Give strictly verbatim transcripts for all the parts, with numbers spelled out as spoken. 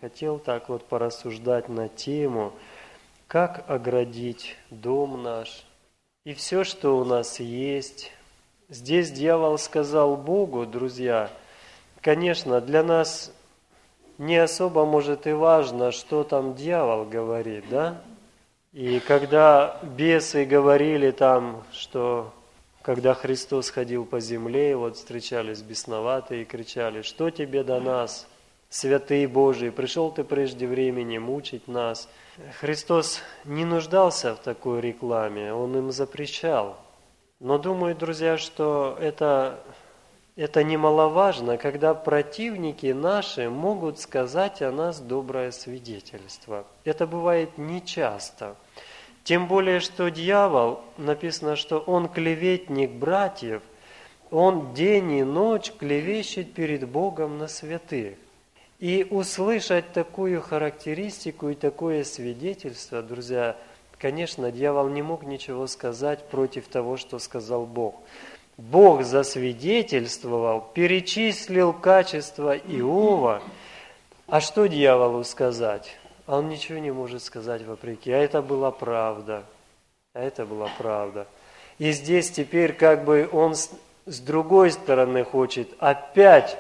Хотел так вот порассуждать на тему, как оградить дом наш и все, что у нас есть. Здесь дьявол сказал Богу, друзья, конечно, для нас не особо, может, и важно, что там дьявол говорит, да? И когда бесы говорили там, что когда Христос ходил по земле, вот встречались бесноватые и кричали: «Что тебе до нас, святый Божий, пришел ты прежде времени мучить нас?» Христос не нуждался в такой рекламе, Он им запрещал. Но думаю, друзья, что это, это немаловажно, когда противники наши могут сказать о нас доброе свидетельство. Это бывает нечасто. Тем более, что дьявол, написано, что он клеветник братьев, он день и ночь клевещет перед Богом на святых. И услышать такую характеристику и такое свидетельство, друзья, конечно, дьявол не мог ничего сказать против того, что сказал Бог. Бог засвидетельствовал, перечислил качества Иова. А что дьяволу сказать? А он ничего не может сказать вопреки. А это была правда. А это была правда. И здесь теперь как бы он с, с другой стороны хочет опять,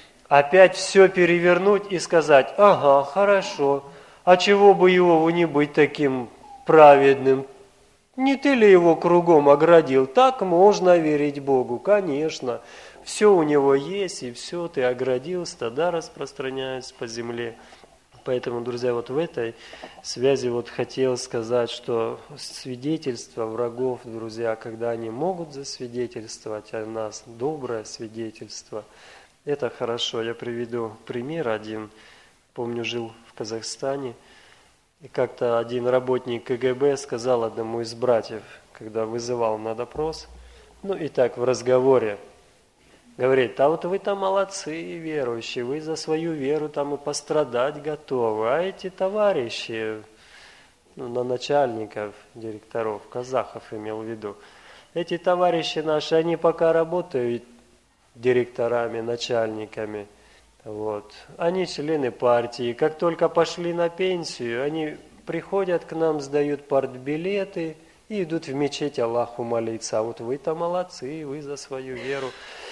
опять все перевернуть и сказать: ага, хорошо, а чего бы Иову не быть таким праведным? Не ты ли его кругом оградил? Так можно верить Богу, конечно. Все у него есть, и все, ты оградил, стада распространяются по земле. Поэтому, друзья, вот в этой связи вот хотел сказать, что свидетельство врагов, друзья, когда они могут засвидетельствовать о нас, доброе свидетельство, это хорошо. Я приведу пример один. Помню, жил в Казахстане, и как-то один работник ка гэ бэ сказал одному из братьев, когда вызывал на допрос, ну и так в разговоре, говорит: а вот вы-то молодцы, верующие, вы за свою веру там и пострадать готовы, а эти товарищи, ну, на начальников, директоров, казахов имел в виду, эти товарищи наши, они пока работают директорами, начальниками, вот, они члены партии, как только пошли на пенсию, они приходят к нам, сдают партбилеты и идут в мечеть Аллаху молиться, а вот вы-то молодцы, вы за свою веру.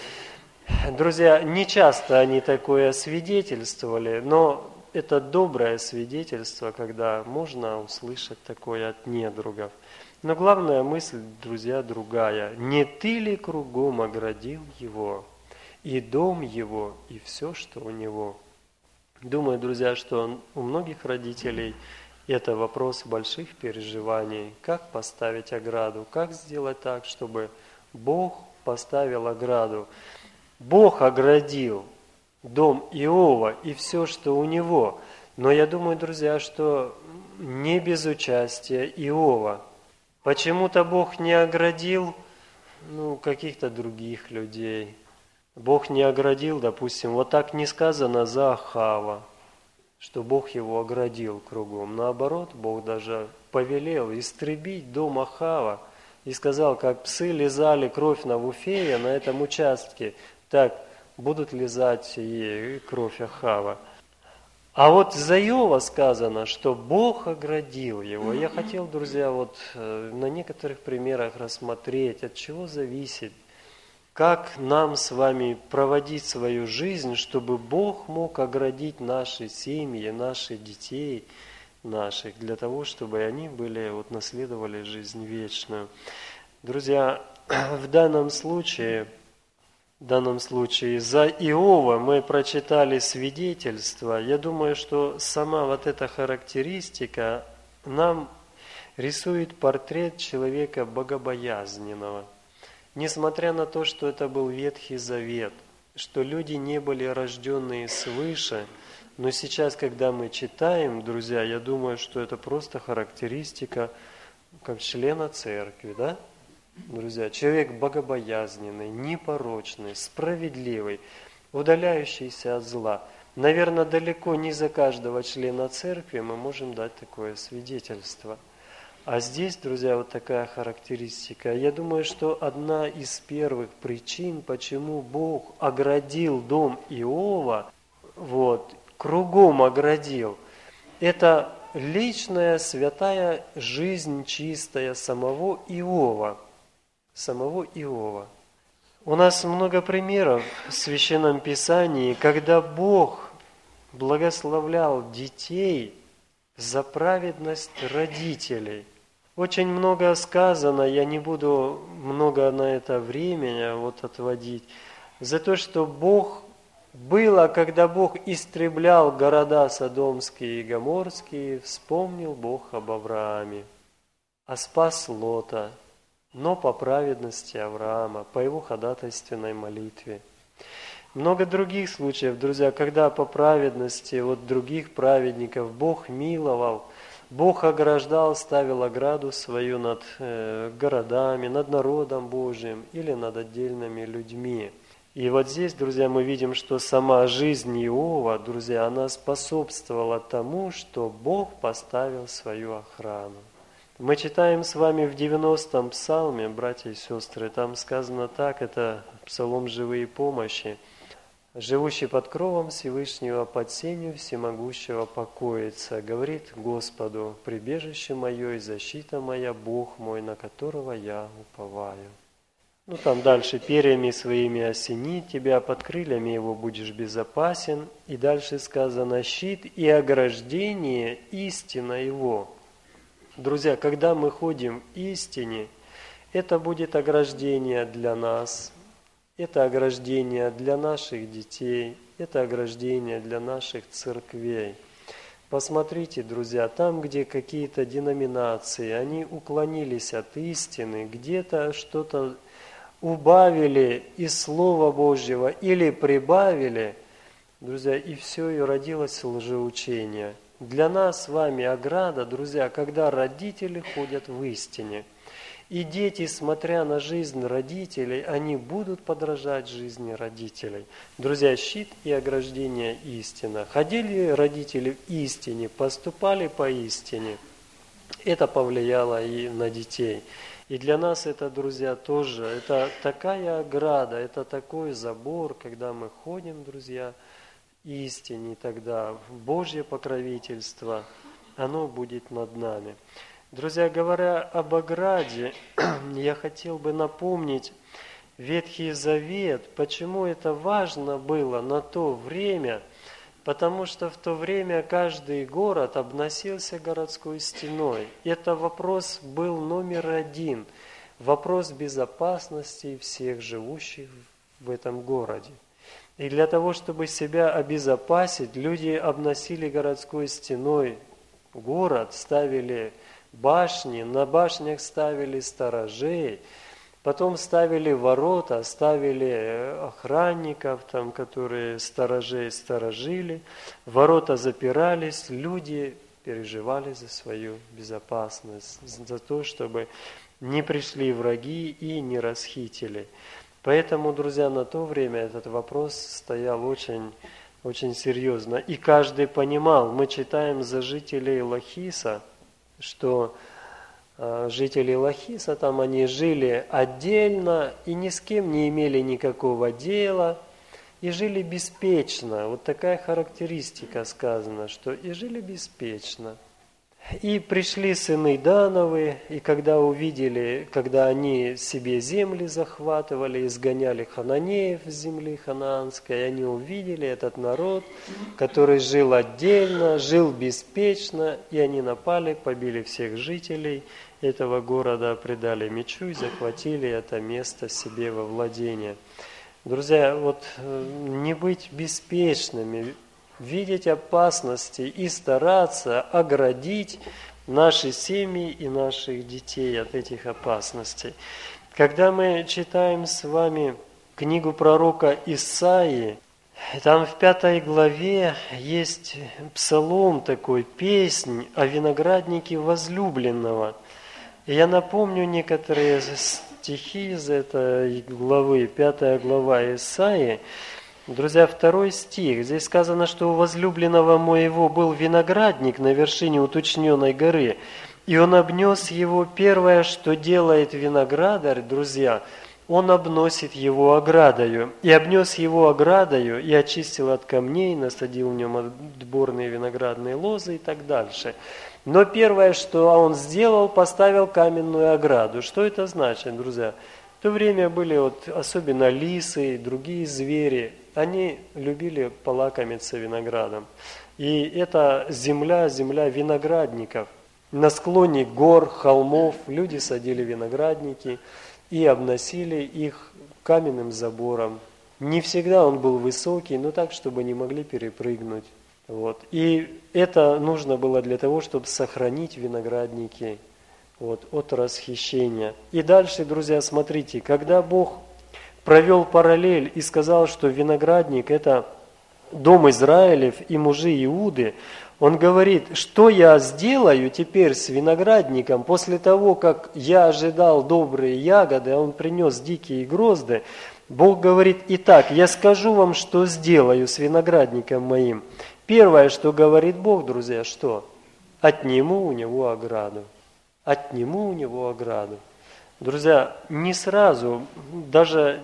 Друзья, не часто они такое свидетельствовали, но это доброе свидетельство, когда можно услышать такое от недругов. Но главная мысль, друзья, другая. Не ты ли кругом оградил его, и дом его, и все, что у него? Думаю, друзья, что у многих родителей это вопрос больших переживаний. Как поставить ограду? Как сделать так, чтобы Бог поставил ограду? Бог оградил дом Иова и все, что у него. Но я думаю, друзья, что не без участия Иова. Почему-то Бог не оградил, ну, каких-то других людей. Бог не оградил, допустим, вот так не сказано за Ахава, что Бог его оградил кругом. Наоборот, Бог даже повелел истребить дом Ахава и сказал: как псы лизали кровь Навуфея на этом участке, так будут лизать и кровь Ахава. А вот за Иова сказано, что Бог оградил его. Я хотел, друзья, вот на некоторых примерах рассмотреть, от чего зависит, как нам с вами проводить свою жизнь, чтобы Бог мог оградить наши семьи, наших детей наших, для того, чтобы они были, вот, наследовали жизнь вечную. Друзья, в данном случае... В данном случае за Иова мы прочитали свидетельство. Я думаю, что сама вот эта характеристика нам рисует портрет человека богобоязненного. Несмотря на то, что это был Ветхий Завет, что люди не были рожденные свыше, но сейчас, когда мы читаем, друзья, я думаю, что это просто характеристика как члена церкви, да? Друзья, человек богобоязненный, непорочный, справедливый, удаляющийся от зла. Наверное, далеко не за каждого члена церкви мы можем дать такое свидетельство. А здесь, друзья, вот такая характеристика. Я думаю, что одна из первых причин, почему Бог оградил дом Иова, вот, кругом оградил. Это личная святая жизнь чистая самого Иова. Самого Иова. У нас много примеров в Священном Писании, когда Бог благословлял детей за праведность родителей. Очень много сказано, я не буду много на это времени вот отводить, за то, что Бог было, когда Бог истреблял города Содомские и Гоморские, вспомнил Бог об Аврааме, а спас Лота, но по праведности Авраама, по его ходатайственной молитве. Много других случаев, друзья, когда по праведности вот других праведников Бог миловал, Бог ограждал, ставил ограду свою над э, городами, над народом Божиим или над отдельными людьми. И вот здесь, друзья, мы видим, что сама жизнь Иова, друзья, она способствовала тому, что Бог поставил свою охрану. Мы читаем с вами в девяностом псалме, братья и сестры, там сказано так, это псалом живые помощи. «Живущий под кровом Всевышнего, под сенью всемогущего покоится, говорит Господу, прибежище мое и защита моя, Бог мой, на которого я уповаю». Ну там дальше, «Перьями своими осенит тебя, под крыльями его будешь безопасен». И дальше сказано, «Щит и ограждение истина его». Друзья, когда мы ходим в истине, это будет ограждение для нас, это ограждение для наших детей, это ограждение для наших церквей. Посмотрите, друзья, там, где какие-то деноминации, они уклонились от истины, где-то что-то убавили из Слова Божьего или прибавили, друзья, и все, и родилось лжеучение. Для нас с вами ограда, друзья, когда родители ходят в истине. И дети, смотря на жизнь родителей, они будут подражать жизни родителей. Друзья, щит и ограждение истина. Ходили родители в истине, поступали по истине. Это повлияло и на детей. И для нас это, друзья, тоже, это такая ограда, это такой забор, когда мы ходим, друзья, истине, тогда Божье покровительство, оно будет над нами. Друзья, говоря об ограде, я хотел бы напомнить Ветхий Завет, почему это важно было на то время, потому что в то время каждый город обносился городской стеной. Это вопрос был номер один, вопрос безопасности всех живущих в этом городе. И для того, чтобы себя обезопасить, люди обносили городской стеной город, ставили башни, на башнях ставили сторожей, потом ставили ворота, ставили охранников, там, которые сторожей сторожили, ворота запирались, люди переживали за свою безопасность, за то, чтобы не пришли враги и не расхитили. Поэтому, друзья, на то время этот вопрос стоял очень, очень серьезно. И каждый понимал, мы читаем за жителей Лахиса, что э, жители Лахиса, там они жили отдельно и ни с кем не имели никакого дела, и жили беспечно. Вот такая характеристика сказана, что и жили беспечно. И пришли сыны Дановы, и когда увидели, когда они себе земли захватывали, изгоняли хананеев с земли ханаанской, они увидели этот народ, который жил отдельно, жил беспечно, и они напали, побили всех жителей этого города, предали мечу и захватили это место себе во владение. Друзья, вот не быть беспечными, видеть опасности и стараться оградить наши семьи и наших детей от этих опасностей. Когда мы читаем с вами книгу пророка Исаии, там в пятой главе есть псалом такой, песнь о винограднике возлюбленного. И я напомню некоторые стихи из этой главы, пятая глава Исаии. Друзья, второй стих. Здесь сказано, что у возлюбленного моего был виноградник на вершине уточненной горы, и он обнес его. Первое, что делает виноградарь, друзья, он обносит его оградою, и обнес его оградою, и очистил от камней, насадил в нем отборные виноградные лозы и так дальше. Но первое, что он сделал, поставил каменную ограду. Что это значит, друзья? В то время были вот особенно лисы и другие звери, они любили полакомиться виноградом. И это земля, земля виноградников. На склоне гор, холмов люди садили виноградники и обносили их каменным забором. Не всегда он был высокий, но так, чтобы не могли перепрыгнуть. Вот. И это нужно было для того, чтобы сохранить виноградники вот, от расхищения. И дальше, друзья, смотрите, когда Бог провел параллель и сказал, что виноградник – это дом Израилев и мужи Иуды, Он говорит, что я сделаю теперь с виноградником после того, как я ожидал добрые ягоды, а он принес дикие грозды. Бог говорит, итак, я скажу вам, что сделаю с виноградником моим. Первое, что говорит Бог, друзья, что? Отниму у него ограду. Отниму у него ограду. Друзья, не сразу, даже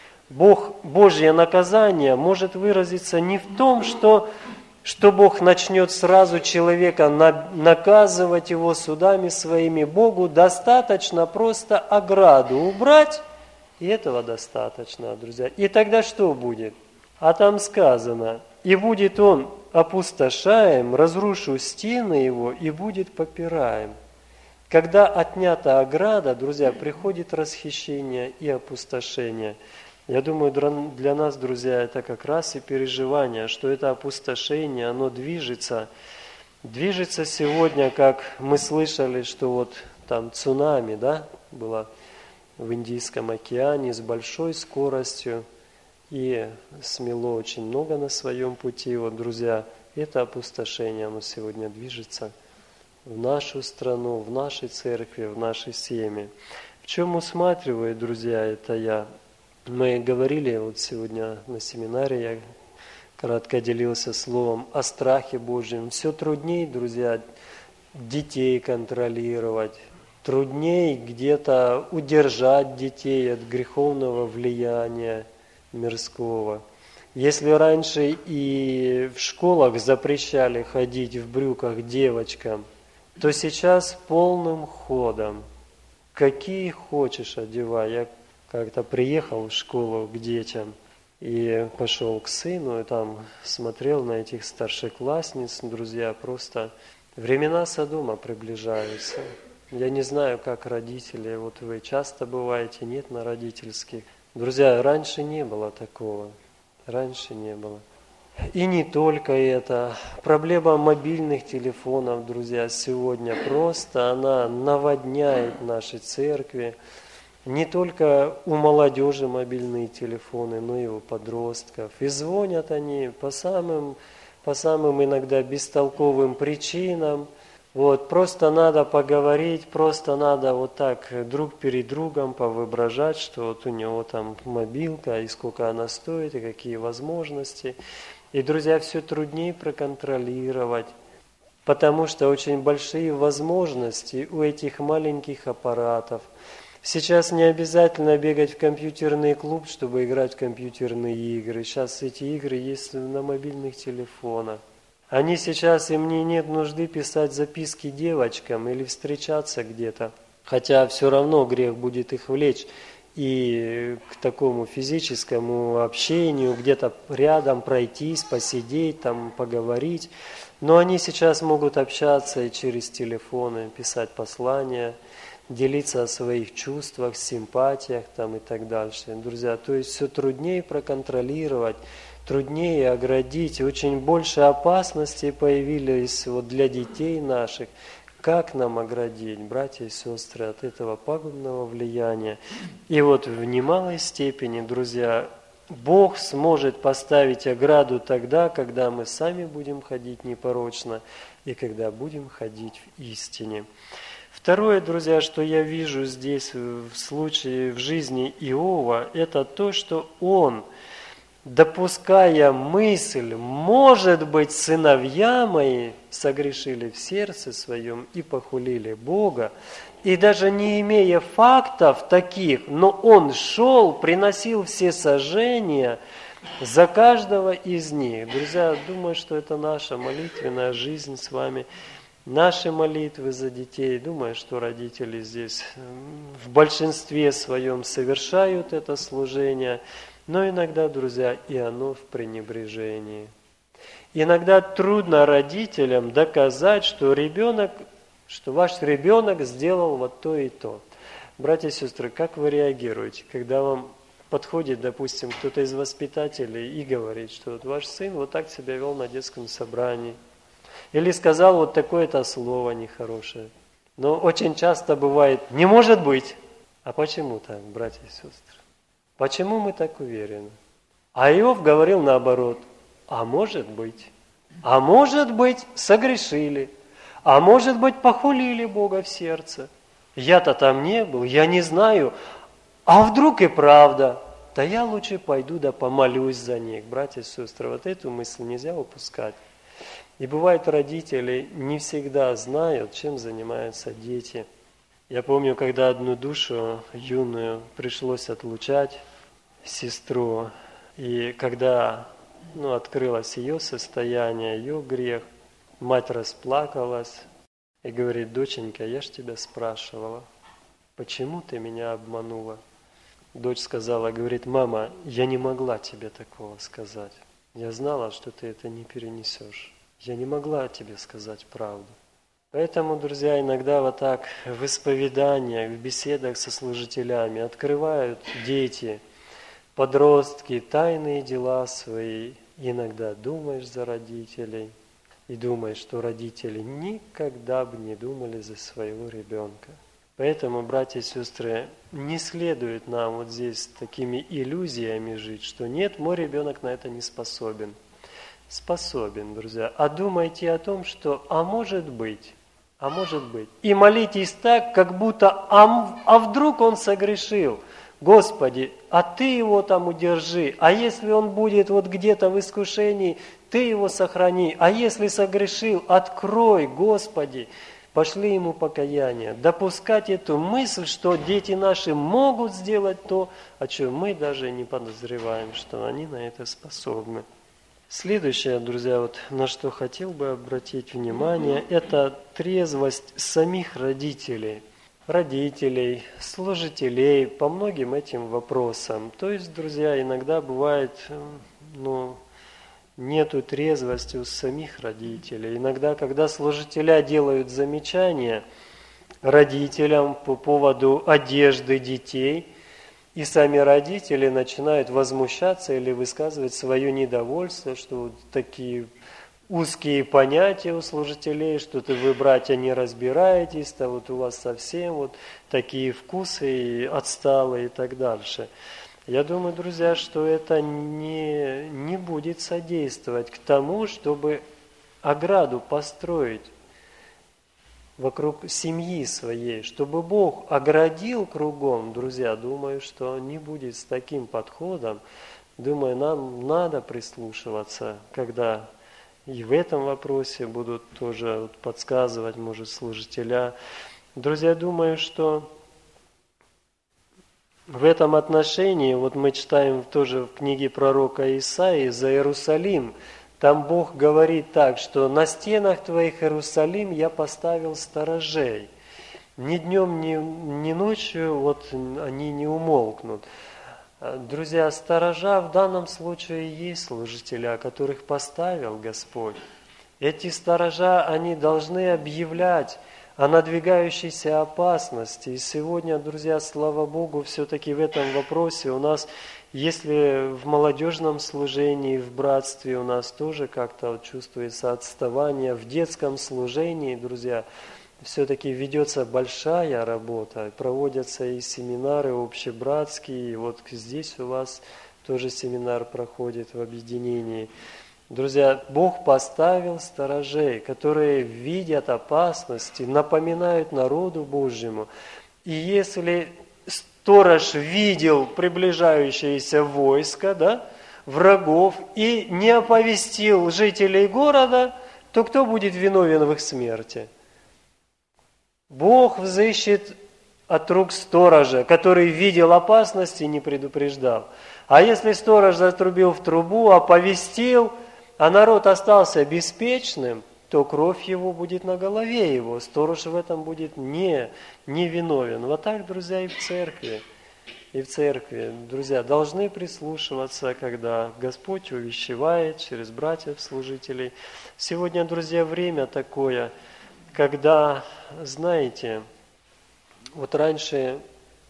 Бог, Божье наказание может выразиться не в том, что, что Бог начнет сразу человека на, наказывать его судами своими. Богу достаточно просто ограду убрать, и этого достаточно, друзья. И тогда что будет? А там сказано, и будет он опустошаем, разрушу стены его, и будет попираем. Когда отнята ограда, друзья, приходит расхищение и опустошение. Я думаю, для нас, друзья, это как раз и переживание, что это опустошение, оно движется. Движется сегодня, как мы слышали, что вот там цунами, да, было в Индийском океане с большой скоростью и смело очень много на своем пути. Вот, друзья, это опустошение, оно сегодня движется в нашу страну, в нашей церкви, в нашей семье. В чем усматриваю, друзья, это я? Мы говорили вот сегодня на семинаре, я кратко делился словом о страхе Божьем. Все труднее, друзья, детей контролировать, труднее где-то удержать детей от греховного влияния мирского. Если раньше и в школах запрещали ходить в брюках девочкам, то сейчас полным ходом. Какие хочешь одевай. Я как-то приехал в школу к детям и пошел к сыну, и там смотрел на этих старшеклассниц, друзья, просто времена Содома приближаются. Я не знаю, как родители, вот вы часто бываете, нет на родительских. Друзья, раньше не было такого, раньше не было. И не только это. Проблема мобильных телефонов, друзья, сегодня просто она наводняет наши церкви. Не только у молодежи мобильные телефоны, но и у подростков. И звонят они по самым, по самым иногда бестолковым причинам. Вот, просто надо поговорить, просто надо вот так друг перед другом повоображать, что вот у него там мобилка, и сколько она стоит, и какие возможности. И, друзья, все труднее проконтролировать, потому что очень большие возможности у этих маленьких аппаратов. Сейчас не обязательно бегать в компьютерный клуб, чтобы играть в компьютерные игры. Сейчас эти игры есть на мобильных телефонах. Они сейчас, им не, нет нужды писать записки девочкам или встречаться где-то. Хотя все равно грех будет их влечь и к такому физическому общению, где-то рядом пройтись, посидеть, там, поговорить. Но они сейчас могут общаться и через телефоны, писать послания, делиться о своих чувствах, симпатиях там, и так дальше. Друзья, то есть все труднее проконтролировать, труднее оградить. Очень больше опасностей появились вот для детей наших. Как нам оградить, братья и сестры, от этого пагубного влияния? И вот в немалой степени, друзья, Бог сможет поставить ограду тогда, когда мы сами будем ходить непорочно и когда будем ходить в истине. Второе, друзья, что я вижу здесь в случае в жизни Иова, это то, что он допуская мысль, может быть, сыновья мои согрешили в сердце своем и похулили Бога, и даже не имея фактов таких, но он шел, приносил все сожжения за каждого из них. Друзья, думаю, что это наша молитвенная жизнь с вами, наши молитвы за детей. Думаю, что родители здесь в большинстве своем совершают это служение, но иногда, друзья, и оно в пренебрежении. Иногда трудно родителям доказать, что ребенок, что ваш ребенок сделал вот то и то. Братья и сестры, как вы реагируете, когда вам подходит, допустим, кто-то из воспитателей и говорит, что вот ваш сын вот так себя вел на детском собрании, или сказал вот такое-то слово нехорошее. Но очень часто бывает, не может быть. А почему так, братья и сестры? Почему мы так уверены? А Иов говорил наоборот, а может быть, а может быть согрешили, а может быть похулили Бога в сердце. Я-то там не был, я не знаю, а вдруг и правда, да я лучше пойду да помолюсь за них. Братья и сестры, вот эту мысль нельзя упускать. И бывает, родители не всегда знают, чем занимаются дети. Я помню, когда одну душу юную пришлось отлучать, сестру, и когда ну, открылось ее состояние, ее грех, мать расплакалась и говорит, доченька, я ж тебя спрашивала, почему ты меня обманула? Дочь сказала, говорит, мама, я не могла тебе такого сказать. Я знала, что ты это не перенесешь. Я не могла тебе сказать правду. Поэтому, друзья, иногда вот так в исповеданиях, в беседах со служителями открывают дети, подростки, тайные дела свои. Иногда думаешь за родителей и думаешь, что родители никогда бы не думали за своего ребенка. Поэтому, братья и сестры, не следует нам вот здесь такими иллюзиями жить, что нет, мой ребенок на это не способен. Способен, друзья. А думайте о том, что а может быть, а может быть. И молитесь так, как будто а, а вдруг он согрешил. Господи, а Ты его там удержи. А если он будет вот где-то в искушении, Ты его сохрани. А если согрешил, открой, Господи. Пошли ему покаяние. Допускать эту мысль, что дети наши могут сделать то, о чем мы даже не подозреваем, что они на это способны. Следующее, друзья, вот на что хотел бы обратить внимание, это трезвость самих родителей. Родителей, служителей по многим этим вопросам. То есть, друзья, иногда бывает, ну, нету трезвости у самих родителей. Иногда, когда служителя делают замечания родителям по поводу одежды детей, и сами родители начинают возмущаться или высказывать свое недовольство, что вот такие узкие понятия у служителей, что-то вы, братья, не разбираетесь, то вот у вас совсем вот такие вкусы отсталые и так дальше. Я думаю, друзья, что это не, не будет содействовать к тому, чтобы ограду построить вокруг семьи своей, чтобы Бог оградил кругом, друзья, думаю, что не будет с таким подходом. Думаю, нам надо прислушиваться, когда и в этом вопросе будут тоже вот подсказывать, может, служителя. Друзья, думаю, что в этом отношении, вот мы читаем тоже в книге пророка Исаии за Иерусалим, там Бог говорит так, что на стенах твоих, Иерусалим, я поставил сторожей. Ни днем, ни, ни ночью вот они не умолкнут. Друзья, сторожа в данном случае есть служителя, которых поставил Господь. Эти сторожа, они должны объявлять о надвигающейся опасности. И сегодня, друзья, слава Богу, все-таки в этом вопросе у нас, если в молодежном служении, в братстве у нас тоже как-то вот чувствуется отставание, в детском служении, друзья, все-таки ведется большая работа, проводятся и семинары общебратские, и вот здесь у вас тоже семинар проходит в объединении. Друзья, Бог поставил сторожей, которые видят опасности, напоминают народу Божьему. И если сторож видел приближающееся войско, да, врагов и не оповестил жителей города, то кто будет виновен в их смерти? Бог взыщет от рук сторожа, который видел опасность и не предупреждал. А если сторож затрубил в трубу, оповестил, а народ остался беспечным, то кровь его будет на голове его. Сторож в этом будет не, не виновен. Вот так, друзья, и в церкви. И в церкви, друзья, должны прислушиваться, когда Господь увещевает через братьев-служителей. Сегодня, друзья, время такое, когда, знаете, вот раньше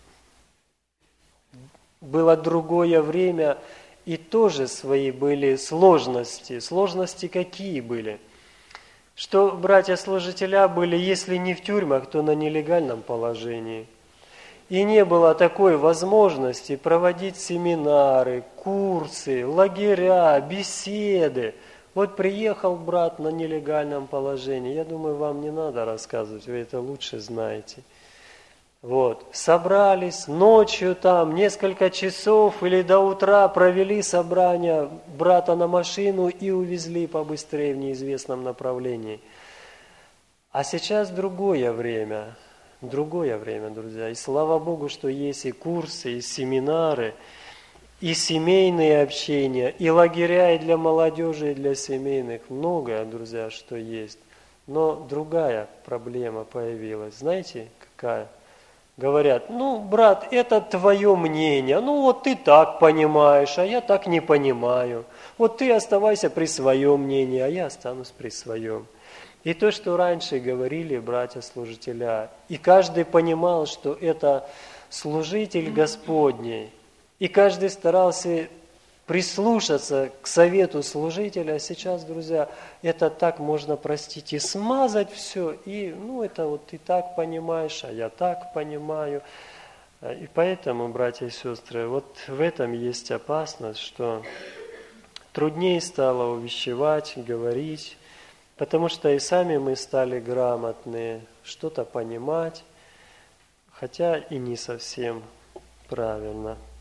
было другое время, и тоже свои были сложности. Сложности какие были? Что братья-служителя были, если не в тюрьмах, то на нелегальном положении. И не было такой возможности проводить семинары, курсы, лагеря, беседы. Вот приехал брат на нелегальном положении. Я думаю, вам не надо рассказывать, вы это лучше знаете. Вот, собрались ночью там, несколько часов или до утра провели собрание брата на машину и увезли побыстрее в неизвестном направлении. А сейчас другое время, другое время, друзья. И слава Богу, что есть и курсы, и семинары, и семейные общения, и лагеря и для молодежи, и для семейных. Многое, друзья, что есть. Но другая проблема появилась. Знаете, какая? Говорят, ну, брат, это твое мнение, ну вот ты так понимаешь, а я так не понимаю. Вот ты оставайся при своем мнении, а я останусь при своем. И то, что раньше говорили братья-служителя, и каждый понимал, что это служитель Господний, и каждый старался прислушаться к совету служителя, а сейчас, друзья, это так можно, простите, смазать все, и, ну, это вот ты так понимаешь, а я так понимаю. И поэтому, братья и сестры, вот в этом есть опасность, что труднее стало увещевать, говорить, потому что и сами мы стали грамотные, что-то понимать, хотя и не совсем правильно.